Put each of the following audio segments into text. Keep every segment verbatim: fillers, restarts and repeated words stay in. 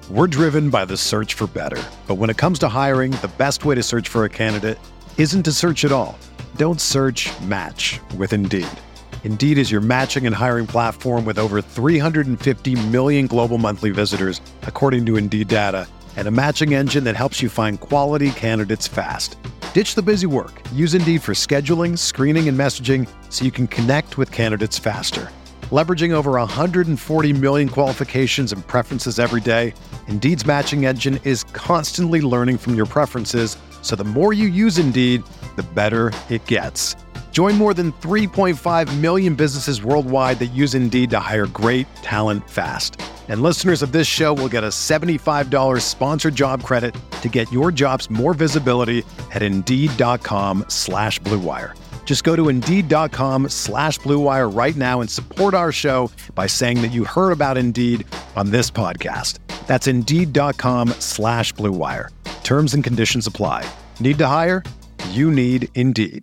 We're driven by the search for better. But when it comes to hiring, the best way to search for a candidate isn't to search at all. Don't search, match with Indeed. Indeed is your matching and hiring platform with over three hundred fifty million global monthly visitors, according to Indeed data, and a matching engine that helps you find quality candidates fast. Ditch the busy work. Use Indeed for scheduling, screening, and messaging so you can connect with candidates faster. Leveraging over one hundred forty million qualifications and preferences every day, Indeed's matching engine is constantly learning from your preferences, so the more you use Indeed, the better it gets. Join more than three point five million businesses worldwide that use Indeed to hire great talent fast. And listeners of this show will get a seventy-five dollars sponsored job credit to get your jobs more visibility at Indeed.com slash Blue Wire. Just go to Indeed.com slash Blue Wire right now and support our show by saying that you heard about Indeed on this podcast. That's Indeed.com slash Blue Wire. Terms and conditions apply. Need to hire? You need Indeed.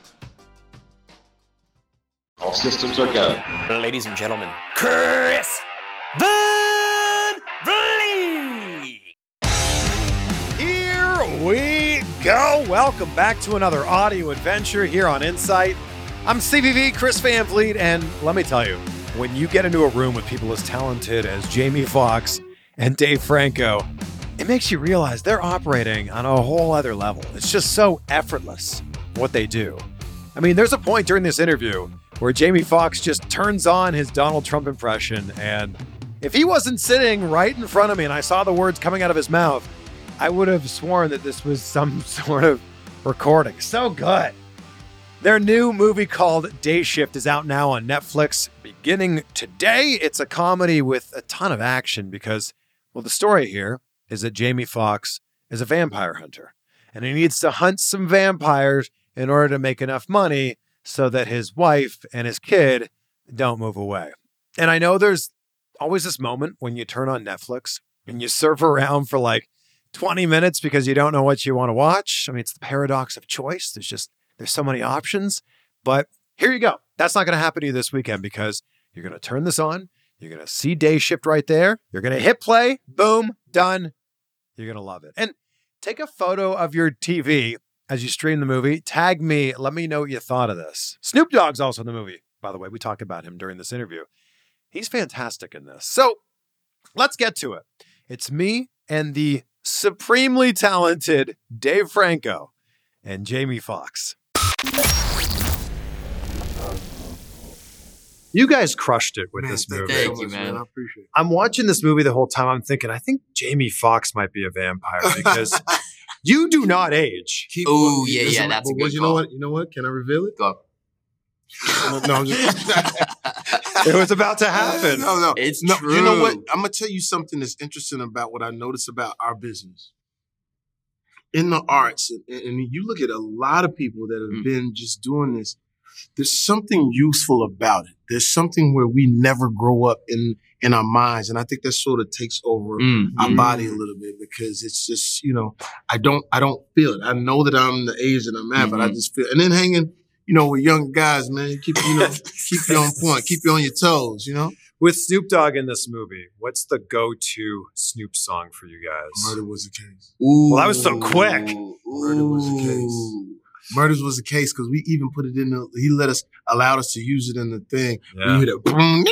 All systems are go. Ladies and gentlemen, Chris Van Vliet. Here we go. Welcome back to another audio adventure here on Insight. I'm C V V, Chris Van Vliet, and let me tell you, when you get into a room with people as talented as Jamie Foxx and Dave Franco, it makes you realize they're operating on a whole other level. It's just so effortless what they do. I mean, there's a point during this interview where Jamie Foxx just turns on his Donald Trump impression, and if he wasn't sitting right in front of me and I saw the words coming out of his mouth, I would have sworn that this was some sort of recording. So good. Their new movie called Day Shift is out now on Netflix beginning today. It's a comedy with a ton of action because, well, the story here is that Jamie Foxx is a vampire hunter, and he needs to hunt some vampires in order to make enough money so that his wife and his kid don't move away. And I know there's always this moment when you turn on Netflix and you surf around for like twenty minutes because you don't know what you want to watch. I mean, it's the paradox of choice. There's just, there's so many options. But here you go. That's not going to happen to you this weekend because you're going to turn this on. You're going to see Day Shift right there. You're going to hit play. Boom. Done. You're going to love it. And take a photo of your T V as you stream the movie. Tag me. Let me know what you thought of this. Snoop Dogg's also in the movie, by the way. We talk about him during this interview. He's fantastic in this. So let's get to it. It's me and the supremely talented Dave Franco and Jamie Foxx. You guys crushed it with man, this movie. Thank you, man. I appreciate it. I'm watching this movie the whole time. I'm thinking, I think Jamie Foxx might be a vampire because you do not age. Oh, yeah, yeah, that's a well, good You call. know what? You know what? Can I reveal it? Go. No, I'm just... It was about to happen. No, no. It's no, true. You know what? I'm going to tell you something that's interesting about what I notice about our business. In the arts, and, and you look at a lot of people that have Mm. been just doing this, there's something useful about it. There's something where we never grow up in, in our minds. And I think that sort of takes over Mm. our Mm. body a little bit because it's just, you know, I don't I don't feel it. I know that I'm the age that I'm at, but I Mhm. just feel and then hanging, you know, with young guys, man, keep you know, keep you on point, keep you on your toes, you know? With Snoop Dogg in this movie, what's the go-to Snoop song for you guys? Murder was the case. Ooh. Well, that was so quick. Murder was the case. Murders was the case because we even put it in the, he let us, allowed us to use it in the thing. Yeah. We hit it, boom,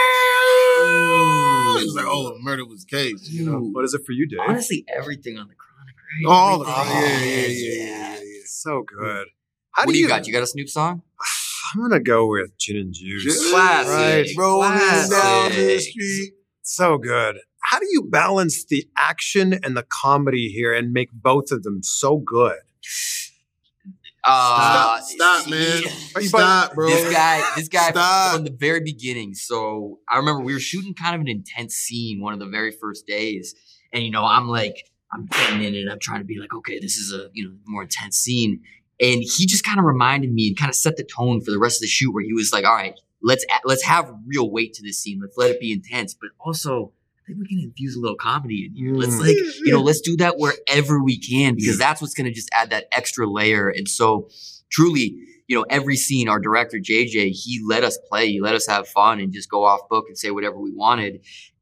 it was like, oh, murder was the case, you know? What is it for you, Dave? Honestly, everything on the Chronic, right? All the, Everything. yeah, yeah, yeah, yeah, yeah, yeah. So good. How What do you got? You got a Snoop song? I'm gonna go with Gin and Juice. Classic. Right. Rolling down the Classic. street. So good. How do you balance the action and the comedy here and make both of them so good? Uh, Stop, stop, man. Are you Stop, bro. This guy, this guy Stop. from the very beginning. So I remember we were shooting kind of an intense scene one of the very first days. And, you know, I'm like, I'm getting in it. I'm trying to be like, okay, this is a, you know, more intense scene. And he just kind of reminded me and kind of set the tone for the rest of the shoot where he was like, all right, let's, let's have real weight to this scene. Let's let it be intense. But also, I think we can infuse a little comedy in here. Let's like, you know, let's do that wherever we can because that's what's going to just add that extra layer. And so truly, you know, every scene, our director, J J, he let us play. He let us have fun and just go off book and say whatever we wanted.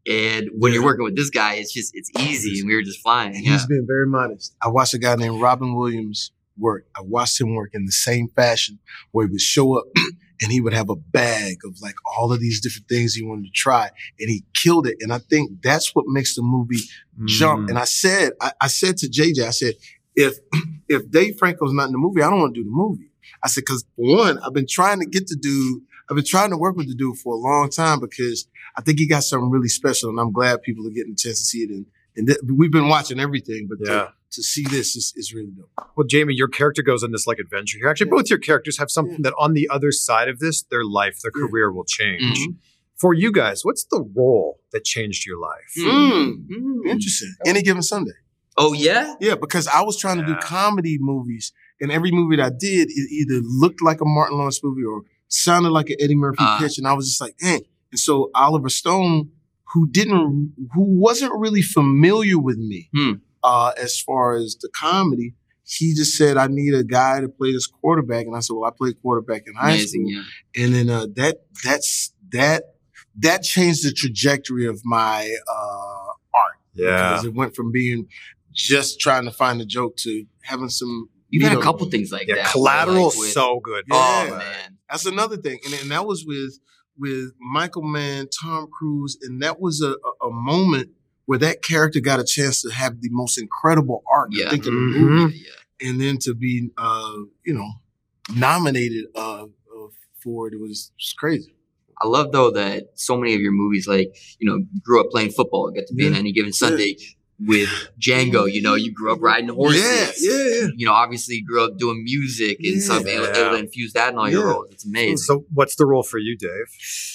And when Yeah. you're working with this guy, it's just, it's easy. And we were just flying. And Yeah. he's been very modest. I watched a guy named Robin Williams work. I watched him work in the same fashion where he would show up and he would have a bag of like all of these different things he wanted to try, and he killed it. And I think that's what makes the movie jump. Mm. And I said, I, I said to J J, I said, if, if Dave Franco's not in the movie, I don't want to do the movie. I said, cause for one, I've been trying to get the dude, I've been trying to work with the dude for a long time because I think he got something really special, and I'm glad people are getting a chance to see it. And, and th- we've been watching everything, but Yeah. to, to see this is, is really dope. Well, Jamie, your character goes on this like adventure here. Actually, Yeah. both your characters have something Yeah. that on the other side of this, their life, their Yeah. career will change. Mhm. For you guys, what's the role that changed your life? Mm. Mm. Interesting. Any Given Sunday. Oh, yeah? Yeah, because I was trying to do Yeah. comedy movies, and every movie that I did, it either looked like a Martin Lawrence movie or sounded like an Eddie Murphy Uh. pitch, and I was just like, eh. And so Oliver Stone, who didn't, who wasn't really familiar with me Hmm. uh, as far as the comedy, he just said, I need a guy to play this quarterback. And I said, well, I played quarterback in high Amazing, school. yeah. And then uh, that that's that that changed the trajectory of my uh, art. Because it went from being just trying to find a joke to having some. You've had meat a on couple it. things like Yeah, that. Collateral, like with- so good. Oh, Yeah. man. That's another thing, and and that was with with Michael Mann, Tom Cruise, and that was a, a, a moment where that character got a chance to have the most incredible arc. Yeah. I think of the Mhm. movie, Yeah. and then to be uh, you know nominated uh, uh, for it, it was, it was crazy. I love though that so many of your movies, like, you know, grew up playing football, get to be in Yeah. Any Given Sunday. With Django, you know, you grew up riding horses. Yeah, yeah, yeah. You know, obviously you grew up doing music and so Yeah. able, able to infuse that in all your Yeah. roles. It's amazing. So, what's the role for you, Dave?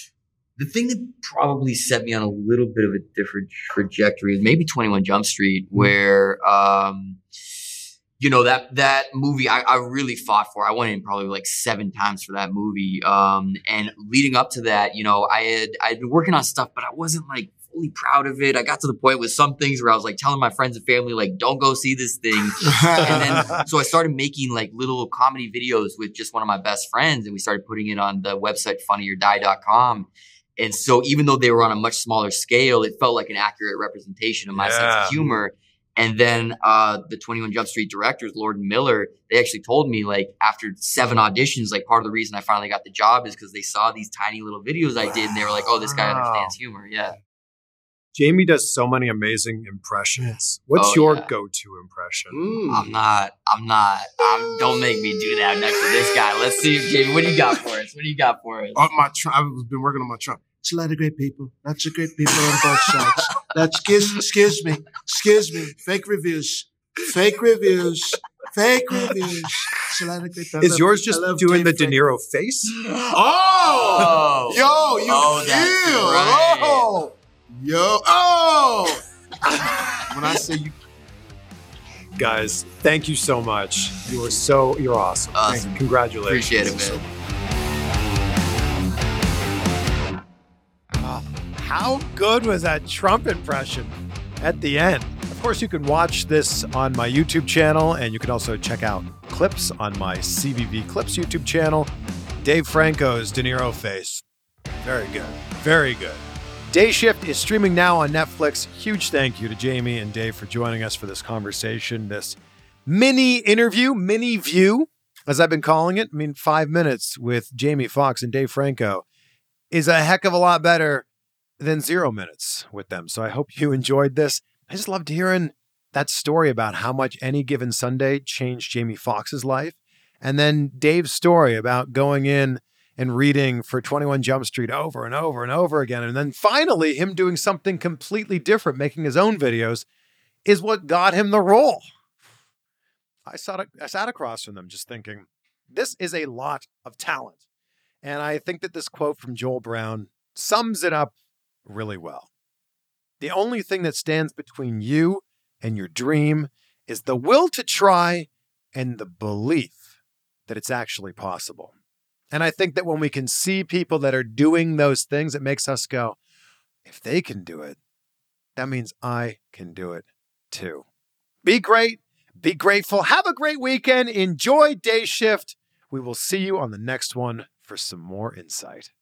The thing that probably set me on a little bit of a different trajectory is maybe twenty-one Jump Street, where, um, you know, that that movie I, I really fought for. I went in probably like seven times for that movie. Um, and leading up to that, you know, I had I'd been working on stuff, but I wasn't like fully proud of it. I got to the point with some things where I was like telling my friends and family, like, don't go see this thing. And then, so I started making like little comedy videos with just one of my best friends, and we started putting it on the website funny or die dot com. And so even though they were on a much smaller scale, it felt like an accurate representation of my sense Yeah. of humor. And then uh, the twenty-one Jump Street directors, Lord and Miller, they actually told me, like, after seven auditions, like, part of the reason I finally got the job is because they saw these tiny little videos I did, and they were like, oh, this guy Wow. understands humor. Yeah. Jamie does so many amazing impressions. What's Oh, your yeah. go-to impression? Mm. I'm not, I'm not, I'm, don't make me do that next to this guy. Let's see, Jamie, what do you got for us? What do you got for us? On my tr- I've been working on my Trump. It's a lot of great people. Lots of great people on both sides. That's excuse, excuse me, excuse me. Fake reviews, fake reviews, fake reviews. It's a lot of great people. I Is love- yours I just love doing the Dave De Franco. Niro face? Oh, yo, you Oh, that's feel? right. Oh, yo, oh. When I say you, Guys, thank you so much. You are so, you're awesome. Awesome. Congratulations. Appreciate it, man. Oh, how good was that Trump impression at the end? Of course, you can watch this on my YouTube channel, and you can also check out clips on my C V V Clips YouTube channel. Dave Franco's De Niro face. Very good. Very good. Day Shift is streaming now on Netflix. Huge thank you to Jamie and Dave for joining us for this conversation, this mini interview, mini view, as I've been calling it. I mean, five minutes with Jamie Foxx and Dave Franco is a heck of a lot better than zero minutes with them. So I hope you enjoyed this. I just loved hearing that story about how much Any Given Sunday changed Jamie Foxx's life. And then Dave's story about going in and reading for twenty-one Jump Street over and over and over again. And then finally him doing something completely different, making his own videos, is what got him the role. I sat, I sat across from them just thinking, this is a lot of talent. And I think that this quote from Joel Brown sums it up really well. The only thing that stands between you and your dream is the will to try and the belief that it's actually possible. And I think that when we can see people that are doing those things, it makes us go, if they can do it, that means I can do it too. Be great. Be grateful. Have a great weekend. Enjoy Day Shift. We will see you on the next one for some more insight.